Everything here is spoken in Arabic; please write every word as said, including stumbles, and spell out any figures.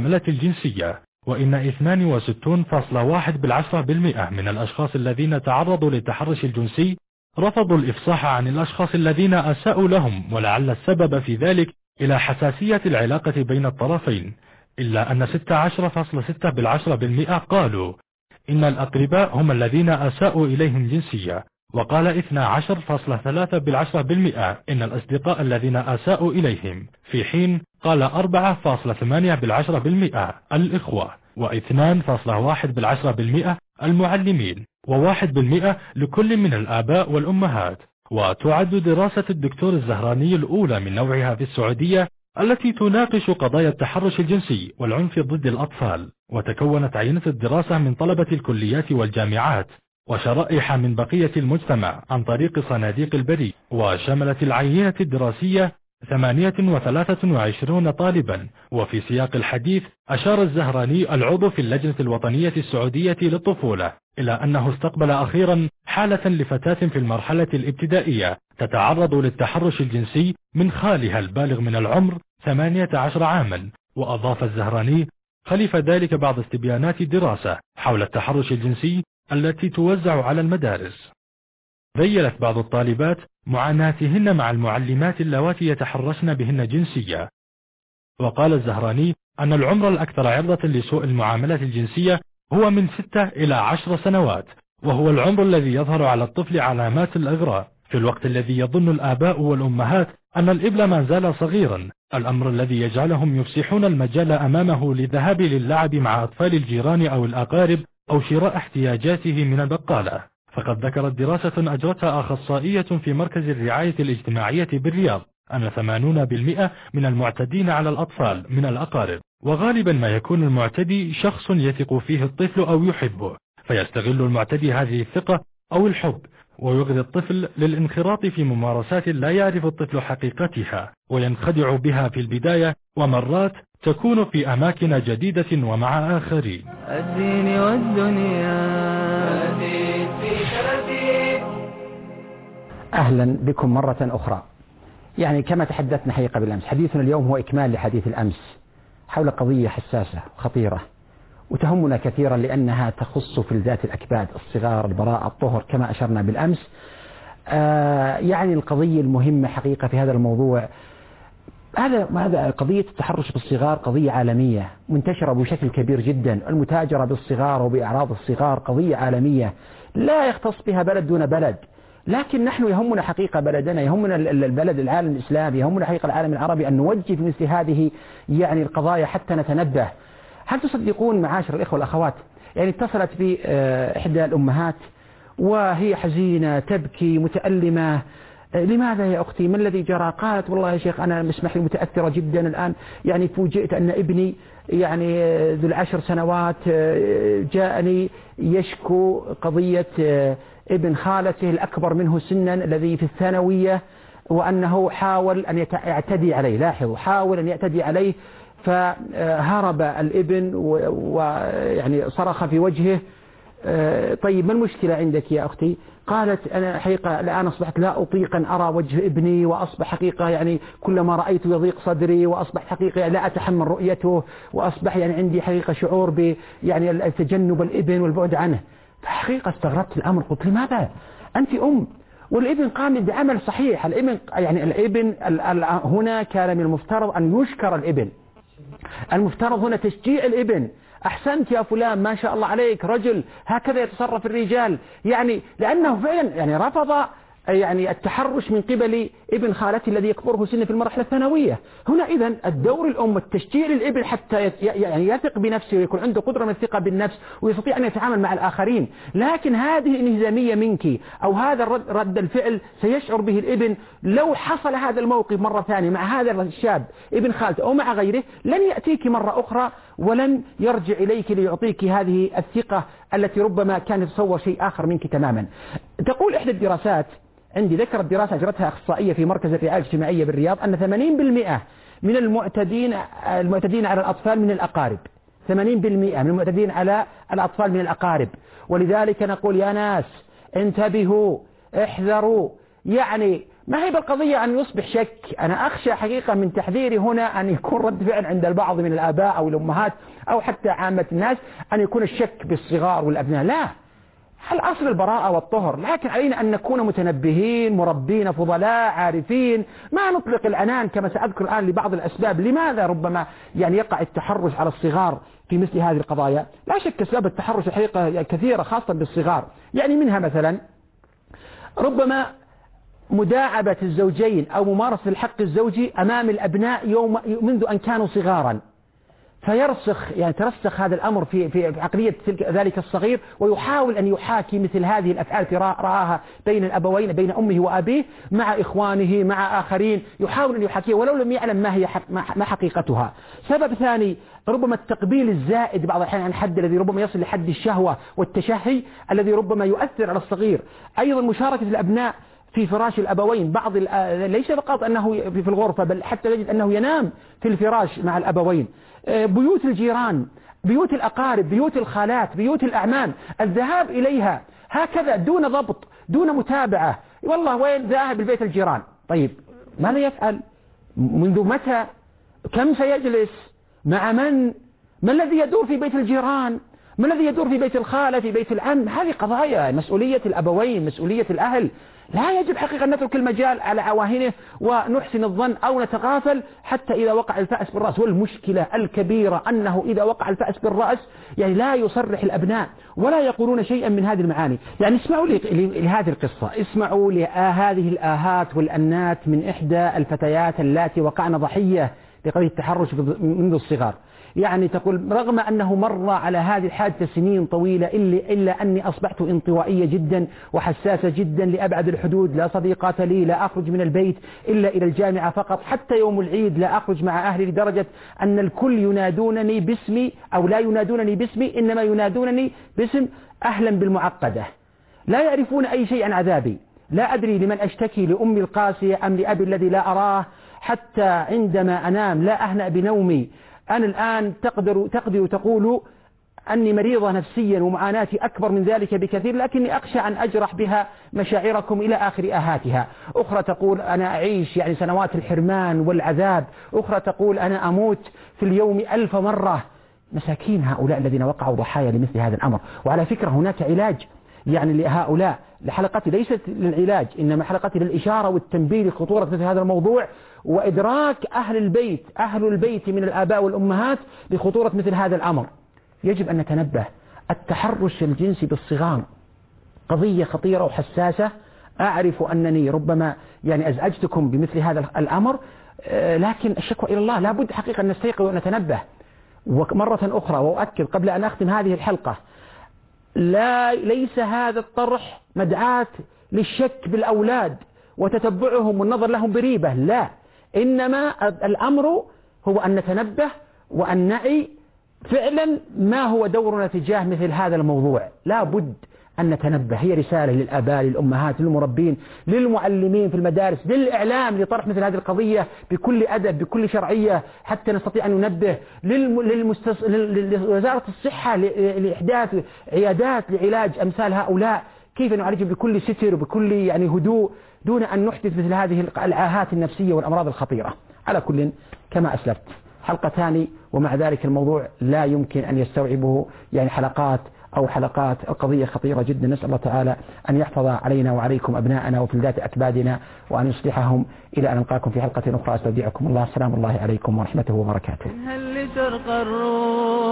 المعاملة الجنسية، وإن اثنين وستين فاصلة واحد بالعشرة بالمئة من الأشخاص الذين تعرضوا للتحرش الجنسي رفضوا الإفصاح عن الأشخاص الذين أساءوا لهم، ولعل السبب في ذلك إلى حساسية العلاقة بين الطرفين، إلا أن ستة عشر فاصلة ستة بالعشرة بالمئة قالوا إن الأقرباء هم الذين أساءوا إليهم جنسيا، وقال اثني عشر فاصلة ثلاثة بالعشرة بالمئة إن الأصدقاء الذين أساءوا إليهم، في حين قال أربعة فاصلة ثمانية بالعشرة بالمئة الإخوة، واثنان فاصلة واحد بالعشرة بالمئة المعلمين، وواحد بالمئة لكل من الآباء والأمهات. وتعد دراسة الدكتور الزهراني الأولى من نوعها في السعودية التي تناقش قضايا التحرش الجنسي والعنف ضد الأطفال، وتكونت عينة الدراسة من طلبة الكليات والجامعات وشرائح من بقية المجتمع عن طريق صناديق البريد، وشملت العينة الدراسية ثمانية وثلاثة وعشرين طالبا. وفي سياق الحديث أشار الزهراني العضو في اللجنة الوطنية السعودية للطفولة إلى أنه استقبل أخيرا حالة لفتاة في المرحلة الابتدائية تتعرض للتحرش الجنسي من خالها البالغ من العمر ثمانية عشر عاما. وأضاف الزهراني خلف ذلك بعض استبيانات دراسة حول التحرش الجنسي التي توزع على المدارس. ذيلت بعض الطالبات معاناتهن مع المعلمات اللواتي يتحرشن بهن جنسيا. وقال الزهراني أن العمر الأكثر عرضة لسوء المعاملة الجنسية هو من ستة إلى عشر سنوات، وهو العمر الذي يظهر على الطفل علامات الإغراء، في الوقت الذي يظن الآباء والأمهات أن الإبن ما زال صغيرا، الأمر الذي يجعلهم يفسحون المجال أمامه للذهاب للعب مع أطفال الجيران أو الأقارب أو شراء احتياجاته من البقالة. فقد ذكرت دراسة أجرتها أخصائية في مركز الرعاية الاجتماعية بالرياض أن ثمانين بالمئة من المعتدين على الأطفال من الأقارب، وغالبا ما يكون المعتدي شخص يثق فيه الطفل أو يحبه، فيستغل المعتدي هذه الثقة أو الحب ويغري الطفل للانخراط في ممارسات لا يعرف الطفل حقيقتها وينخدع بها في البداية، ومرات تكون في أماكن جديدة ومع آخرين. الدين والدنيا أهلا بكم مرة أخرى. يعني كما تحدثنا حقيقة بالأمس، حديثنا اليوم هو إكمال لحديث الأمس حول قضية حساسة وخطيرة وتهمنا كثيرا لأنها تخص في ذات الأكباد الصغار، البراءة، الطهر كما أشرنا بالأمس. آه يعني القضية المهمة حقيقة في هذا الموضوع، هذا هذا قضية التحرش بالصغار قضية عالمية منتشرة بشكل كبير جدا. المتاجرة بالصغار وبأعراض الصغار قضية عالمية لا يختص بها بلد دون بلد، لكن نحن يهمنا حقيقة بلدنا، يهمنا البلد العالم الإسلامي، يهمنا حقيقة العالم العربي أن نوجه في مثل هذه يعني القضايا حتى نتنبه. هل تصدقون معاشر الإخوة والأخوات، يعني اتصلت بي إحدى الأمهات وهي حزينة تبكي متألمة. لماذا يا أختي؟ ما الذي جرى؟ قالت والله يا شيخ أنا اسمح لي متأثرة جدا الآن، يعني فوجئت أن ابني يعني ذو العشر سنوات جاءني يشكو قضية ابن خالته الأكبر منه سنا الذي في الثانوية، وأنه حاول أن يعتدي عليه. لاحظوا، حاول أن يعتدي عليه فهرب الابن ويعني صرخ في وجهه. طيب ما المشكلة عندك يا أختي؟ قالت أنا حقيقة الآن أصبحت لا أطيق أن أرى وجه ابني، وأصبح حقيقة يعني كلما رأيته يضيق صدري، وأصبح حقيقة لا أتحمل رؤيته، وأصبح يعني عندي حقيقة شعور ب يعني تجنب الابن والبعد عنه. فحقيقة استغربت الأمر، قلت لماذا؟ أنت أم والابن قام بعمل صحيح. الابن يعني الابن هنا كان من المفترض أن يشكر الابن، المفترض هنا تشجيع الابن. أحسنت يا فلان، ما شاء الله عليك، رجل هكذا يتصرف الرجال، يعني لأنه فعلا يعني رفض يعني التحرش من قبل ابن خالته الذي يكبره سنه في المرحلة الثانوية. هنا إذن الدور الأم التشجيع للابن حتى يعني يثق بنفسه ويكون عنده قدرة من الثقة بالنفس ويستطيع أن يتعامل مع الآخرين. لكن هذه الانهزامية منك أو هذا الرد رد الفعل سيشعر به الابن لو حصل هذا الموقف مرة ثانية مع هذا الشاب ابن خالته أو مع غيره، لن يأتيك مرة أخرى ولن يرجع إليك ليعطيك هذه الثقة التي ربما كان يتصور شيء آخر منك تماما. تقول إحدى الدراسات عندي، ذكرت دراسة أجرتها أخصائية في مركز الرعاية الاجتماعية بالرياض، أن ثمانين بالمئة من المعتدين المعتدين على الأطفال من الأقارب، ثمانين بالمئة من المعتدين على الأطفال من الأقارب. ولذلك نقول يا ناس انتبهوا، احذروا، يعني ما هي بالقضية أن يصبح شك. أنا أخشى حقيقة من تحذيري هنا أن يكون رد فعل عند البعض من الآباء أو الأمهات أو حتى عامة الناس أن يكون الشك بالصغار والأبناء. لا، الأصل البراءة والطهر، لكن علينا أن نكون متنبهين مربين فضلاء عارفين، ما نطلق العنان كما سأذكر الآن لبعض الأسباب لماذا ربما يعني يقع التحرش على الصغار في مثل هذه القضايا. لا شك أسباب التحرش الحقيقة كثيرة خاصة بالصغار، يعني منها مثلا ربما مداعبة الزوجين أو ممارسة الحق الزوجي أمام الأبناء يوم منذ أن كانوا صغارا، فيرسخ يعني ترسخ هذا الأمر في في عقلية ذلك الصغير، ويحاول أن يحاكي مثل هذه الأفعال رآها بين الأبوين بين أمه وأبيه مع إخوانه مع آخرين، يحاول أن يحاكيه ولو لم يعلم ما هي حق ما حقيقتها. سبب ثاني ربما التقبيل الزائد بعض الأحيان عن الحد الذي ربما يصل لحد الشهوة والتشهي الذي ربما يؤثر على الصغير. أيضا مشاركة الأبناء في فراش الأبوين، بعض ليس فقط أنه في الغرفة بل حتى يجد أنه ينام في الفراش مع الأبوين. بيوت الجيران، بيوت الأقارب، بيوت الخالات، بيوت الأعمام، الذهاب إليها هكذا دون ضبط دون متابعة. والله وين ذاهب البيت الجيران؟ طيب ماذا يفعل؟ منذ متى؟ كم سيجلس؟ مع من؟ ما الذي يدور في بيت الجيران؟ ما الذي يدور في بيت الخالة في بيت العم؟ هذه قضايا مسؤولية الأبوين مسؤولية الأهل. لا يجب حقيقة أن نترك المجال على عواهنه ونحسن الظن أو نتغافل حتى إذا وقع الفأس بالرأس. والمشكلة الكبيرة أنه إذا وقع الفأس بالرأس يعني لا يصرح الأبناء ولا يقولون شيئا من هذه المعاني. يعني اسمعوا لي لهذه القصة، اسمعوا لهذه الآهات والأنات من إحدى الفتيات اللاتي وقعن ضحية لقضية التحرش منذ الصغار. يعني تقول رغم أنه مر على هذه الحادثة سنين طويلة إلا, إلا أني أصبحت انطوائية جدا وحساسة جدا لأبعد الحدود، لا صديقات لي، لا أخرج من البيت إلا إلى الجامعة فقط، حتى يوم العيد لا أخرج مع أهلي، لدرجة أن الكل ينادونني باسمي أو لا ينادونني باسمي إنما ينادونني باسم أهلا بالمعقدة. لا يعرفون أي شيء عن عذابي، لا أدري لمن أشتكي، لأمي القاسية أم لأبي الذي لا أراه، حتى عندما أنام لا أهنأ بنومي. أنا الآن تقدر تقدر تقول أني مريضة نفسيا ومعاناتي أكبر من ذلك بكثير، لكني أخشى أن أجرح بها مشاعركم إلى آخر آهاتها. أخرى تقول أنا أعيش يعني سنوات الحرمان والعذاب، أخرى تقول أنا أموت في اليوم ألف مرة. مساكين هؤلاء الذين وقعوا ضحايا لمثل هذا الأمر. وعلى فكرة هناك علاج يعني لهؤلاء، لحلقتي ليست للعلاج إنما حلقتي للإشارة والتنبيه لخطورة مثل هذا الموضوع، وإدراك أهل البيت أهل البيت من الآباء والأمهات لخطورة مثل هذا الأمر. يجب أن نتنبه. التحرش الجنسي بالصغار قضية خطيرة وحساسة. أعرف أنني ربما يعني أزعجتكم بمثل هذا الأمر، لكن الشكوى إلى الله لا بد حقيقة أن نستيقظ ونتنبه. ومرة أخرى وأؤكد قبل أن أختم هذه الحلقة، لا ليس هذا الطرح مدعاة للشك بالأولاد وتتبعهم والنظر لهم بريبة، لا، إنما الأمر هو أن نتنبه وأن نعي فعلا ما هو دورنا تجاه مثل هذا الموضوع. لا بد أن نتنبه. هي رسالة للآباء للأمهات للمربين للمعلمين في المدارس للإعلام لطرح مثل هذه القضية بكل أدب بكل شرعية حتى نستطيع أن ننبه للمستس... لوزارة الصحة لإحداث عيادات لعلاج أمثال هؤلاء، كيف نعالجهم بكل ستر وبكل يعني هدوء دون أن نحدث مثل هذه العاهات النفسية والأمراض الخطيرة. على كل كما أسلفت حلقتان، ومع ذلك الموضوع لا يمكن أن يستوعبه يعني حلقات أو حلقات. القضية خطيرة جدا. نسأل الله تعالى أن يحفظ علينا وعليكم أبناءنا وفلذات أكبادنا وأن يصلحهم. إلى أن نلقاكم في حلقة أخرى أستودعكم الله. السلام الله عليكم ورحمته وبركاته. هل ترقى الروح